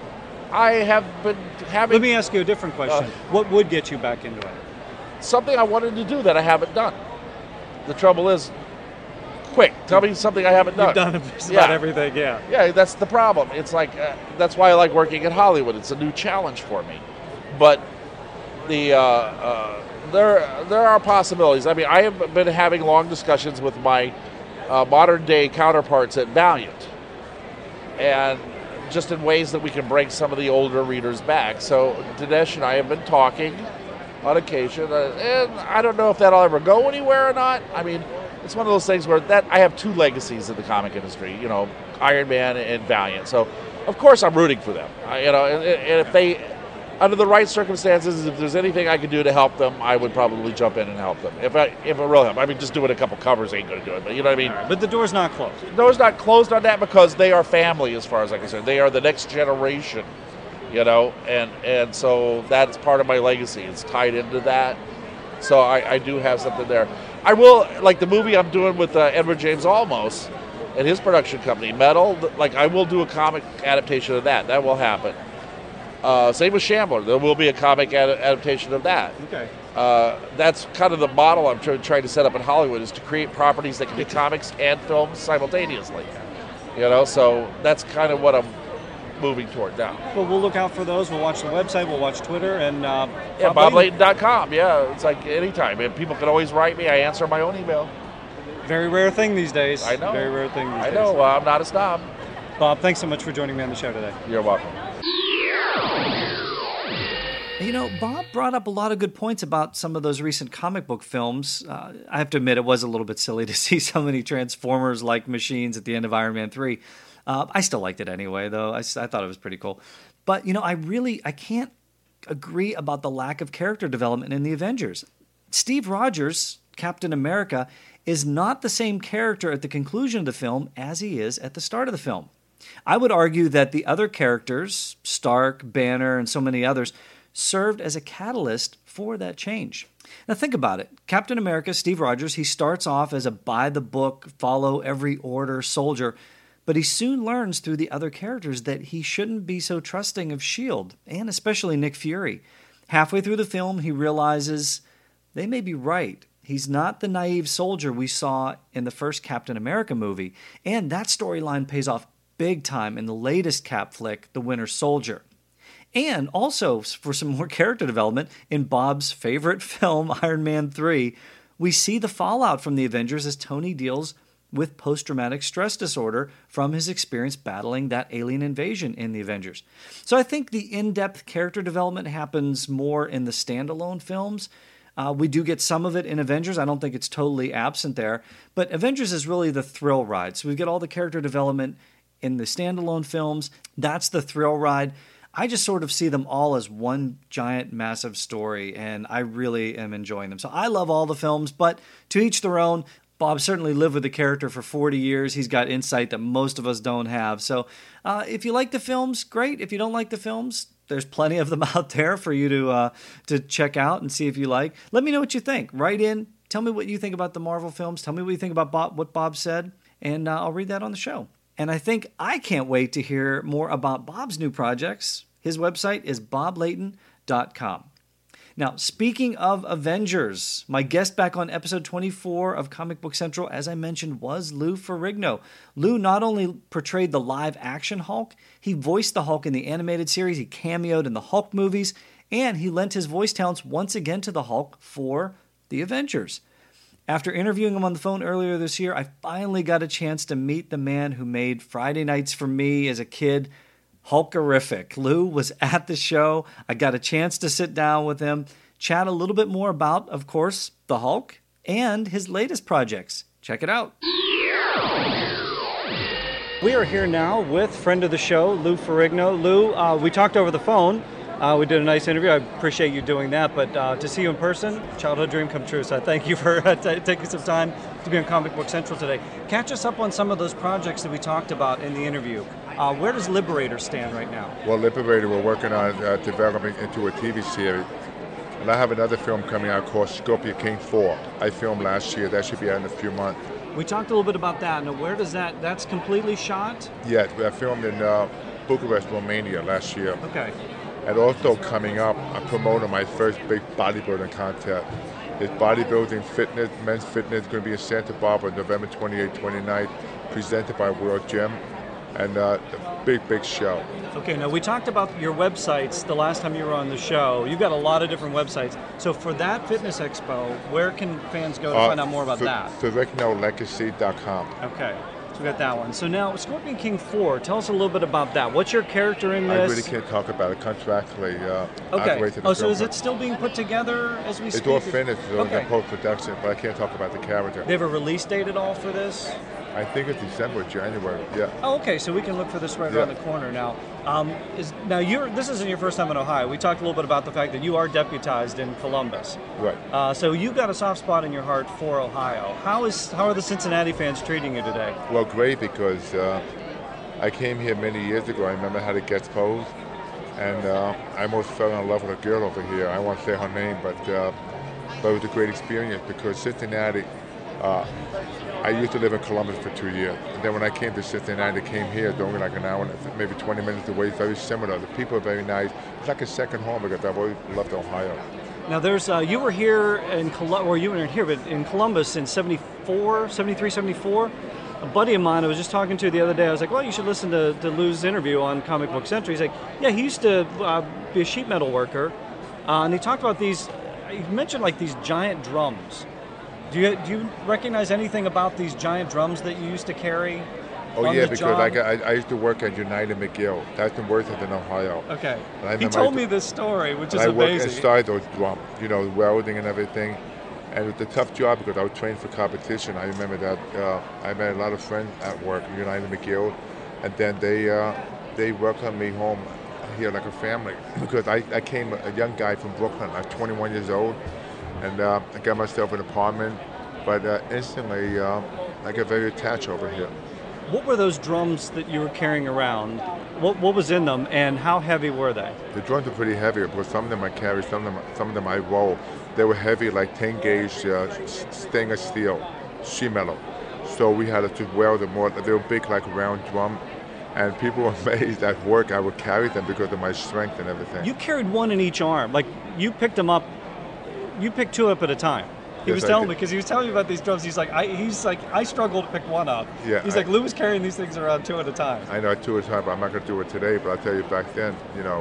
I have been having. Let me ask you a different question. What would get you back into it? Something I wanted to do that I haven't done. The trouble is, quick, tell me something I haven't done. You've done just about everything, yeah. Yeah, that's the problem. It's like, that's why I like working in Hollywood. It's a new challenge for me. But there are possibilities. I have been having long discussions with my modern day counterparts at Valiant. And just in ways that we can bring some of the older readers back. So Dinesh and I have been talking on occasion, and I don't know if that'll ever go anywhere or not. It's one of those things where I have two legacies in the comic industry, Iron Man and Valiant. So, of course, I'm rooting for them. And if they under the right circumstances, if there's anything I could do to help them, I would probably jump in and help them. If it really help. I mean, just doing a couple covers ain't going to do it, but you know what I mean? Right, but the door's not closed. The door's not closed on that because they are family as far as I'm concerned. They are the next generation, you know, and so that's part of my legacy. It's tied into that. So I do have something there. I will, like the movie I'm doing with Edward James Olmos and his production company, Metal, like I will do a comic adaptation of that. That will happen. Same with Shambler. There will be a comic adaptation of that. Okay. That's kind of the model I'm trying to set up in Hollywood, is to create properties that can be comics and films simultaneously. You know, so that's kind of what I'm moving toward now. Well, we'll look out for those. We'll watch the website. We'll watch Twitter. And BobLayton.com. Yeah, it's like anytime. And people can always write me. I answer my own email. Very rare thing these days. I know. Very rare thing these days. I know. I'm not a snob. Bob, thanks so much for joining me on the show today. You're welcome. You know, Bob brought up a lot of good points about some of those recent comic book films. I have to admit, it was a little bit silly to see so many Transformers-like machines at the end of Iron Man 3. I still liked it anyway, though. I thought it was pretty cool. But, you know, I can't agree about the lack of character development in the Avengers. Steve Rogers, Captain America, is not the same character at the conclusion of the film as he is at the start of the film. I would argue that the other characters, Stark, Banner, and so many others, served as a catalyst for that change. Now think about it. Captain America, Steve Rogers, he starts off as a by-the-book, follow-every-order soldier, but he soon learns through the other characters that he shouldn't be so trusting of S.H.I.E.L.D., and especially Nick Fury. Halfway through the film, he realizes they may be right. He's not the naive soldier we saw in the first Captain America movie, and that storyline pays off big time in the latest Cap flick, The Winter Soldier. And also, for some more character development, in Bob's favorite film, Iron Man 3, we see the fallout from the Avengers as Tony deals with post-traumatic stress disorder from his experience battling that alien invasion in the Avengers. So I think the in-depth character development happens more in the standalone films. We do get some of it in Avengers. I don't think it's totally absent there. But Avengers is really the thrill ride. So we get all the character development in the standalone films. That's the thrill ride. I just sort of see them all as one giant, massive story, and I really am enjoying them. So I love all the films, but to each their own. Bob certainly lived with the character for 40 years. He's got insight that most of us don't have. So if you like the films, great. If you don't like the films, there's plenty of them out there for you to check out and see if you like. Let me know what you think. Write in. Tell me what you think about the Marvel films. Tell me what you think about what Bob said, and I'll read that on the show. And I think I can't wait to hear more about Bob's new projects. His website is BobLayton.com. Now, speaking of Avengers, my guest back on episode 24 of Comic Book Central, as I mentioned, was Lou Ferrigno. Lou not only portrayed the live-action Hulk, he voiced the Hulk in the animated series, he cameoed in the Hulk movies, and he lent his voice talents once again to the Hulk for the Avengers. After interviewing him on the phone earlier this year, I finally got a chance to meet the man who made Friday nights for me as a kid Hulkerific. Lou was at the show. I got a chance to sit down with him, chat a little bit more about, of course, the Hulk and his latest projects. Check it out. We are here now with friend of the show, Lou Ferrigno. Lou, we talked over the phone. We did a nice interview. I appreciate you doing that. But to see you in person, childhood dream come true. So thank you for taking some time to be on Comic Book Central today. Catch us up on some of those projects that we talked about in the interview. Where does Liberator stand right now? Well, Liberator, we're working on developing into a TV series. And I have another film coming out called Scorpion King 4. I filmed last year. That should be out in a few months. We talked a little bit about that. Now, where does that's completely shot? Yeah, I filmed in Bucharest, Romania last year. Okay. And also coming up, I'm promoting my first big bodybuilding contest. It's bodybuilding fitness, men's fitness, going to be in Santa Barbara, November 28th, 29th, presented by World Gym. And a big show. Okay, now we talked about your websites the last time you were on the show. You've got a lot of different websites. So for that fitness expo, where can fans go to find out more about that? FerrignoLegacy.com. Okay, so we got that one. So now, Scorpion King 4, tell us a little bit about that. What's your character in this? I really can't talk about it contractually. Okay. So is it still being put together as we speak? It's all finished. It's in post-production, but I can't talk about the character. Do they have a release date at all for this? I think it's December, January. Yeah. Oh, okay. So we can look for this right Yeah. around the corner now. This isn't your first time in Ohio. We talked a little bit about the fact that you are deputized in Columbus. Right. So you've got a soft spot in your heart for Ohio. How are the Cincinnati fans treating you today? Well, great, because I came here many years ago. I remember how the Gets posed, and I almost fell in love with a girl over here. I won't say her name, but it was a great experience because Cincinnati. I used to live in Columbus for 2 years. And then when I came to Cincinnati, I came here, only like an hour, maybe 20 minutes away. Very similar. The people are very nice. It's like a second home because I've always loved Ohio. Now, there's you were here in you weren't here, but in Columbus in 74, 73, 74. A buddy of mine I was just talking to the other day, I was like, well, you should listen to Lou's interview on Comic Book Century. He's like, yeah, he used to be a sheet metal worker, and he talked about these, he mentioned like these giant drums. Do you recognize anything about these giant drums that you used to carry? Oh yeah, because I used to work at United McGill. That's in Worthington, Ohio. Okay. He told me this story, which is amazing. I worked inside those drums, welding and everything. And it was a tough job because I was trained for competition. I remember that I met a lot of friends at work, United McGill, and then they welcomed me home here like a family because I came a young guy from Brooklyn. I was 21 years old, and I got myself an apartment, but instantly I got very attached over here. What were those drums that you were carrying around? What was in them, and how heavy were they? The drums were pretty heavy, but some of them I carry, some of them I roll. They were heavy, like 10 gauge stainless steel, sheet metal. So we had to weld them more. They were big, like round drum, and people were amazed at work. I would carry them because of my strength and everything. You carried one in each arm, like you picked them up. You picked two up at a time. He Yes, was telling me because he was telling me about these drums. He's like, I struggle to pick one up. Yeah, He's like, Lou was carrying these things around two at a time. I know two at a time, but I'm not going to do it today. But I'll tell you, back then,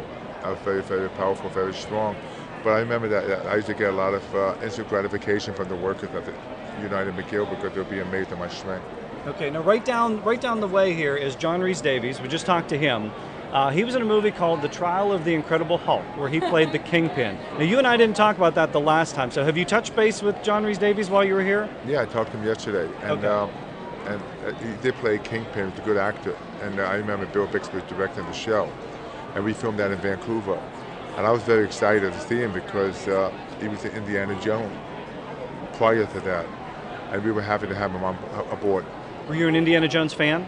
I was very, very powerful, very strong. But I remember that I used to get a lot of instant gratification from the workers at the United McGill because they'll be amazed at my strength. Okay, now right down the way here is John Rhys-Davies. We just talked to him. He was in a movie called The Trial of the Incredible Hulk, where he played the Kingpin. Now, you and I didn't talk about that the last time, so have you touched base with John Rhys-Davies while you were here? Yeah, I talked to him yesterday, and Okay. and he did play Kingpin. He was a good actor, and I remember Bill Bixby was directing the show, and we filmed that in Vancouver. And I was very excited to see him because he was in Indiana Jones prior to that, and we were happy to have him aboard. Were you an Indiana Jones fan?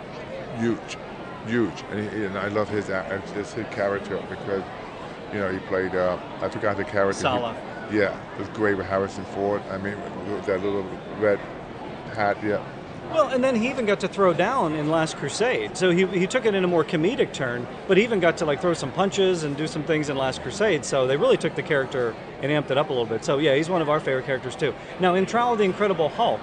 Huge, and I love his character because, he played. I forgot the character. Sala. Yeah, it was great with Harrison Ford. I mean, with that little red hat. Yeah. Well, and then he even got to throw down in Last Crusade. So he took it in a more comedic turn, but he even got to throw some punches and do some things in Last Crusade. So they really took the character and amped it up a little bit. So yeah, he's one of our favorite characters too. Now in Trial of the Incredible Hulk,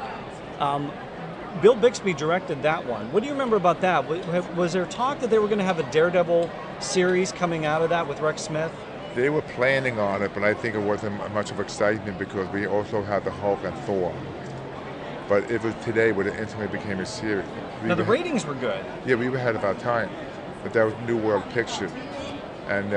Bill Bixby directed that one. What do you remember about that? Was there talk that they were going to have a Daredevil series coming out of that with Rex Smith? They were planning on it, but I think it wasn't much of excitement because we also had the Hulk and Thor. But it was today when it instantly became a series. Now the ratings were good. Yeah, we were ahead of our time, but that was New World Pictures, and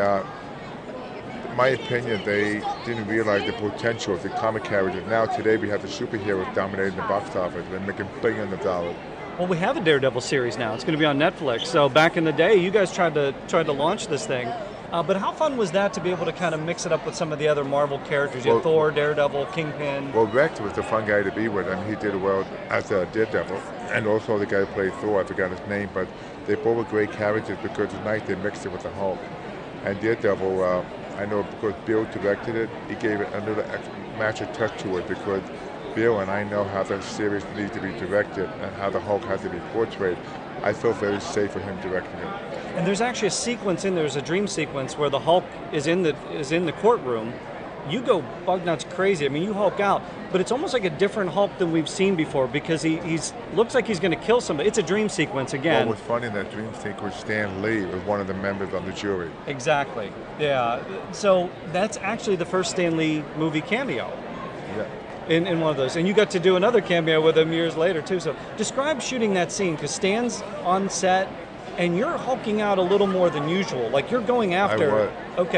in my opinion, they didn't realize the potential of the comic characters. Now today we have the superheroes dominating the box office. They're making billions of dollars. Well, we have a Daredevil series now. It's going to be on Netflix. So back in the day, you guys tried to launch this thing. But how fun was that to be able to kind of mix it up with some of the other Marvel characters? You had Thor, Daredevil, Kingpin. Well, Rex was the fun guy to be with. I mean, he did well as a Daredevil. And also the guy who played Thor, I forgot his name, but they both were great characters because tonight they mixed it with the Hulk. And Daredevil, I know because Bill directed it, he gave it another magic touch to it because Bill and I know how the series needs to be directed and how the Hulk has to be portrayed. I feel very safe with him directing it. And there's actually a sequence in there's a dream sequence where the Hulk is in the courtroom. You go bug nuts crazy. I mean, you Hulk out, but it's almost like a different Hulk than we've seen before because he's looks like he's going to kill somebody. It's a dream sequence again. What was funny in that dream sequence, Stan Lee was one of the members on the jury. Exactly. Yeah. So that's actually the first Stan Lee movie cameo. Yeah. In one of those. And you got to do another cameo with him years later, too. So describe shooting that scene, because Stan's on set, and you're hulking out a little more than usual. Like, you're going after... I was. Okay.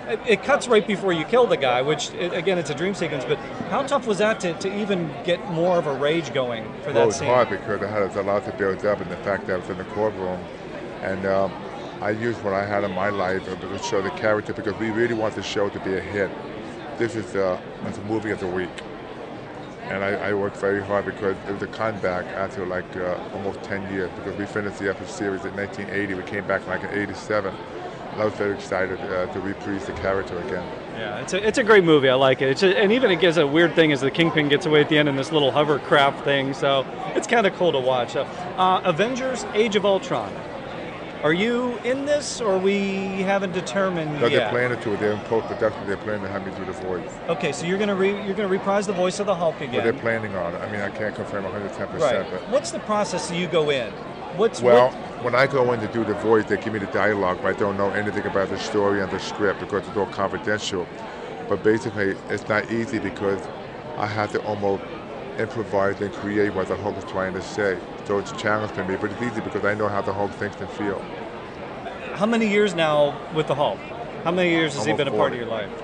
it cuts right before you kill the guy, which, again, it's a dream sequence, but how tough was that to even get more of a rage going for that Well, it was scene? hard because I had a lot to build up, and the fact that I was in the courtroom, and I used what I had in my life to show the character because we really want the show to be a hit. This is a movie of the week. And I worked very hard because it was a comeback after like almost 10 years because we finished the episode series in 1980. We came back like in 87. And I was very excited to reprise the character again. Yeah, it's a great movie. I like it. And even it gives a weird thing as the Kingpin gets away at the end in this little hovercraft thing. So it's kind of cool to watch. Avengers: Age of Ultron. Are you in this, or we haven't determined No, yet? they're planning to. They're in post-production. They're planning to have me do the voice. Okay, so you're gonna reprise the voice of the Hulk again. But they're planning on it. I mean, I can't confirm 110%. Right. But What's the process you go in? when I go in to do the voice, they give me the dialogue, but I don't know anything about the story and the script because it's all confidential. But basically, it's not easy because I have to almost improvise and create what the Hulk is trying to say. So it's a challenge for me, but it's easy because I know how the Hulk thinks and feels. How many years now with the Hulk? How many years has he Almost been a part of 40. your life?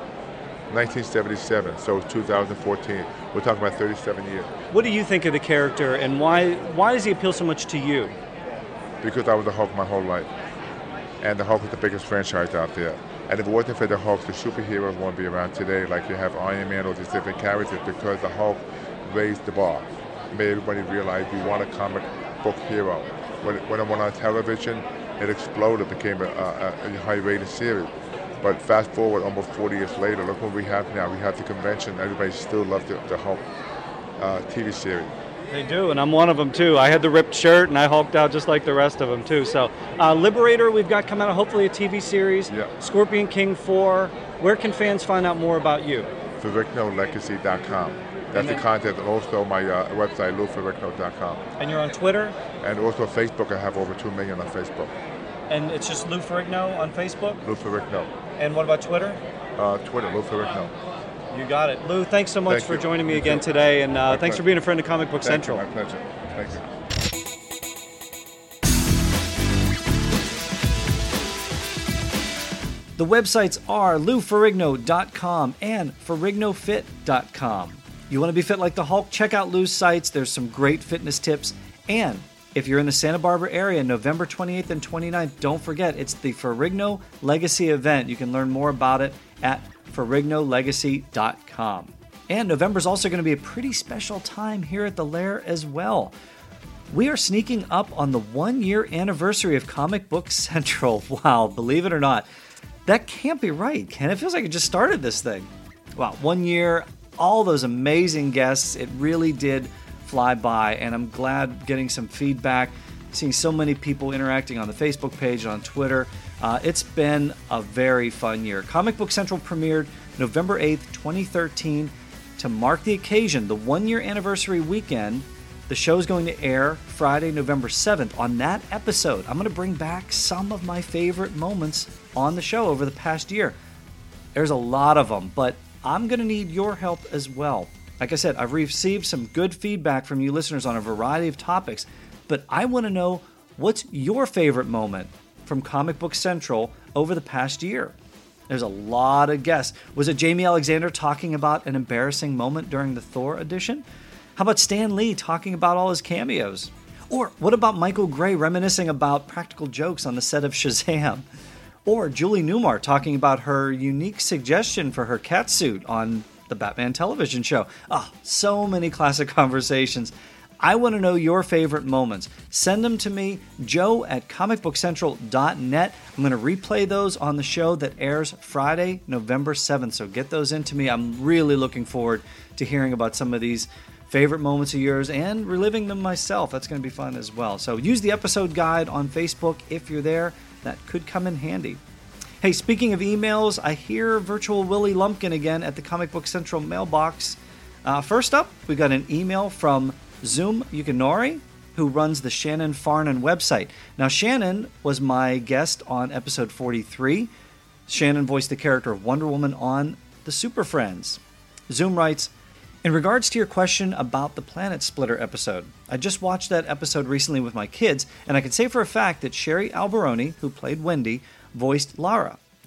1977, so it's 2014. We're talking about 37 years. What do you think of the character, and why does he appeal so much to you? Because I was the Hulk my whole life. And the Hulk is the biggest franchise out there. And if it wasn't for the Hulk, the superheroes won't be around today. Like you have Iron Man or these different characters because the Hulk raised the bar. Made everybody realize we want a comic book hero. When it went on television, it exploded, became a high-rated series. But fast forward almost 40 years later, look what we have now. We have the convention. Everybody still loves the Hulk TV series. They do, and I'm one of them too. I had the ripped shirt, and I hulked out just like the rest of them too. So, Liberator, we've got coming out, hopefully a TV series. Yeah. Scorpion King 4. Where can fans find out more about you? FerrignoLegacy.com. That's the content, and also my website, LouFerrigno.com. And you're on Twitter? And also Facebook. I have over 2 million on Facebook. And it's just Lou Ferrigno on Facebook? Lou Ferrigno. And what about Twitter? Twitter, Lou Ferrigno. You got it. Lou, thanks so much Thank for you. joining me You again too. today, and My thanks for pleasure. being a friend of Comic Book Thank Central. you, my pleasure. Thank you. The websites are LouFerrigno.com and FerrignoFit.com. You want to be fit like the Hulk? Check out Lou's sites. There's some great fitness tips. And if you're in the Santa Barbara area, November 28th and 29th, don't forget, it's the Ferrigno Legacy event. You can learn more about it at FerrignoLegacy.com. And November's also going to be a pretty special time here at the Lair as well. We are sneaking up on the 1-year anniversary of Comic Book Central. Wow, believe it or not. That can't be right, Ken. It feels like it just started this thing. Wow, 1 year, all those amazing guests. It really did fly by, and I'm glad getting some feedback, seeing so many people interacting on the Facebook page and on Twitter. It's been a very fun year. Comic Book Central premiered November 8th, 2013. To mark the occasion, the 1-year anniversary weekend, the show's going to air Friday, November 7th. On that episode, I'm going to bring back some of my favorite moments on the show over the past year. There's a lot of them, but I'm going to need your help as well. Like I said, I've received some good feedback from you listeners on a variety of topics, but I want to know, what's your favorite moment from Comic Book Central over the past year? There's a lot of guests. Was it Jamie Alexander talking about an embarrassing moment during the Thor edition? How about Stan Lee talking about all his cameos? Or what about Michael Gray reminiscing about practical jokes on the set of Shazam? Or Julie Newmar talking about her unique suggestion for her catsuit on the Batman television show? So many classic conversations. I want to know your favorite moments. Send them to me, joe@comicbookcentral.net. I'm going to replay those on the show that airs Friday, November 7th. So get those into me. I'm really looking forward to hearing about some of these favorite moments of yours and reliving them myself. That's going to be fun as well. So use the episode guide on Facebook if you're there. That could come in handy. Hey, speaking of emails, I hear Virtual Willie Lumpkin again at the Comic Book Central mailbox. First up, we got an email from Zoom Yukinori, who runs the Shannon Farnan website. Now, Shannon was my guest on episode 43. Shannon voiced the character of Wonder Woman on The Super Friends. Zoom writes, in regards to your question about the Planet Splitter episode, I just watched that episode recently with my kids, and I can say for a fact that Sherry Alberoni, who played Wendy, voiced Lara.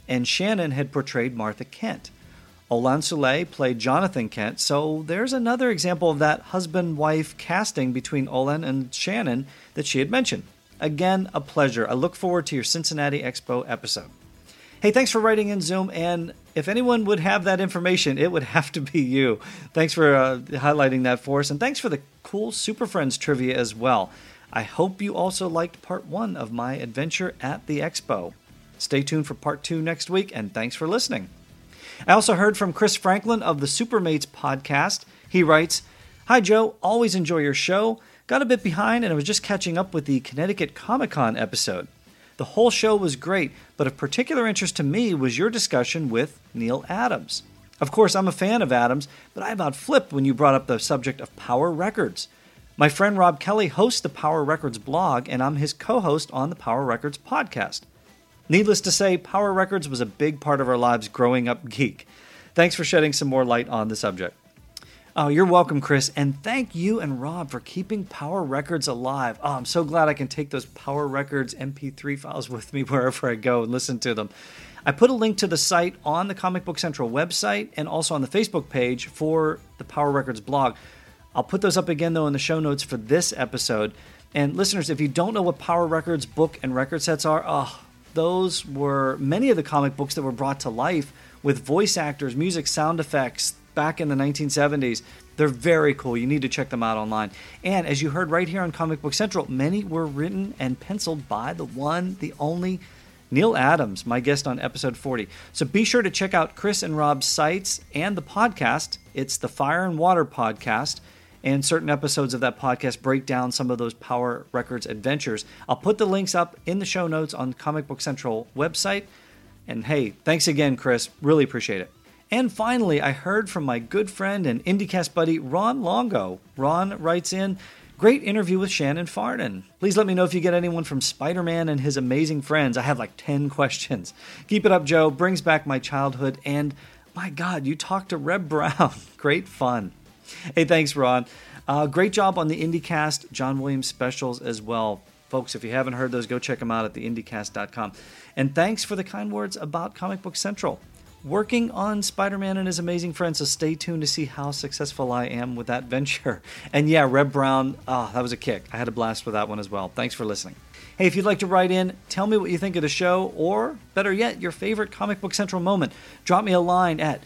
and Shannon had portrayed Martha Kent. Olan Soule played Jonathan Kent, so there's another example of that husband-wife casting between Olan and Shannon that she had mentioned. Again, a pleasure. I look forward to your Cincinnati Expo episode. Hey, thanks for writing in, Zoom, and if anyone would have that information, it would have to be you. Thanks for highlighting that for us, and thanks for the cool Super Friends trivia as well. I hope you also liked part 1 of my adventure at the Expo. Stay tuned for part 2 next week, and thanks for listening. I also heard from Chris Franklin of the Supermates podcast. He writes, "Hi, Joe. Always enjoy your show. Got a bit behind, and I was just catching up with the Connecticut Comic-Con episode. The whole show was great, but of particular interest to me was your discussion with Neal Adams. Of course, I'm a fan of Adams, but I about flipped when you brought up the subject of Power Records. My friend Rob Kelly hosts the Power Records blog, and I'm his co-host on the Power Records podcast. Needless to say, Power Records was a big part of our lives growing up geek. Thanks for shedding some more light on the subject." Oh, you're welcome, Chris, and thank you and Rob for keeping Power Records alive. Oh, I'm so glad I can take those Power Records MP3 files with me wherever I go and listen to them. I put a link to the site on the Comic Book Central website and also on the Facebook page for the Power Records blog. I'll put those up again, though, in the show notes for this episode. And listeners, if you don't know what Power Records book and record sets are, those were many of the comic books that were brought to life with voice actors, music, sound effects, back in the 1970s. They're very cool. You need to check them out online. And as you heard right here on Comic Book Central, many were written and penciled by the one, the only Neal Adams, my guest on episode 40. So be sure to check out Chris and Rob's sites and the podcast. It's the Fire and Water podcast, and certain episodes of that podcast break down some of those Power Records adventures. I'll put the links up in the show notes on the Comic Book Central website. And hey, thanks again, Chris. Really appreciate it. And finally, I heard from my good friend and IndieCast buddy, Ron Longo. Ron writes in, "Great interview with Shannon Farden. Please let me know if you get anyone from Spider-Man and His Amazing Friends. I have like 10 questions. Keep it up, Joe. Brings back my childhood. And my God, you talked to Reb Brown. Great fun." Hey, thanks, Ron. Great job on the IndieCast John Williams specials as well. Folks, if you haven't heard those, go check them out at theindiecast.com. And thanks for the kind words about Comic Book Central. Working on Spider-Man and His Amazing Friends, so stay tuned to see how successful I am with that venture. And yeah, Reb Brown, that was a kick. I had a blast with that one as well. Thanks for listening. Hey, if you'd like to write in, tell me what you think of the show, or better yet, your favorite Comic Book Central moment. Drop me a line at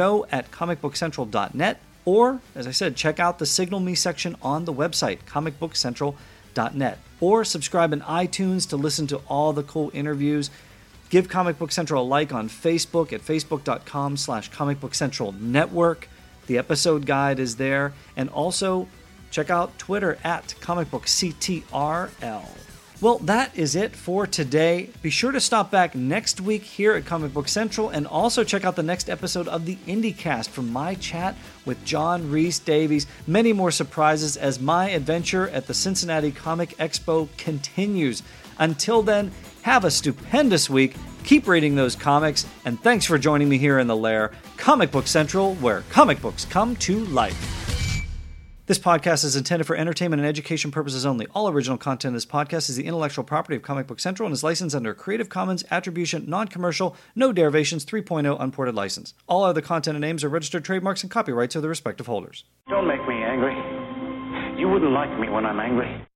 joe@comicbookcentral.net, or, as I said, check out the Signal Me section on the website, comicbookcentral.net, or subscribe in iTunes to listen to all the cool interviews. Give Comic Book Central a like on Facebook at facebook.com/Comic Book Central Network. The episode guide is there. And also check out Twitter at ComicBookCTRL. Well, that is it for today. Be sure to stop back next week here at Comic Book Central, and also check out the next episode of the IndieCast from my chat with John Rhys Davies. Many more surprises as my adventure at the Cincinnati Comic Expo continues. Until then, have a stupendous week. Keep reading those comics, and thanks for joining me here in the lair, Comic Book Central, where comic books come to life. This podcast is intended for entertainment and education purposes only. All original content of this podcast is the intellectual property of Comic Book Central and is licensed under a Creative Commons Attribution, Non-Commercial, No Derivations 3.0 Unported license. All other content and names are registered trademarks and copyrights of the respective holders. Don't make me angry. You wouldn't like me when I'm angry.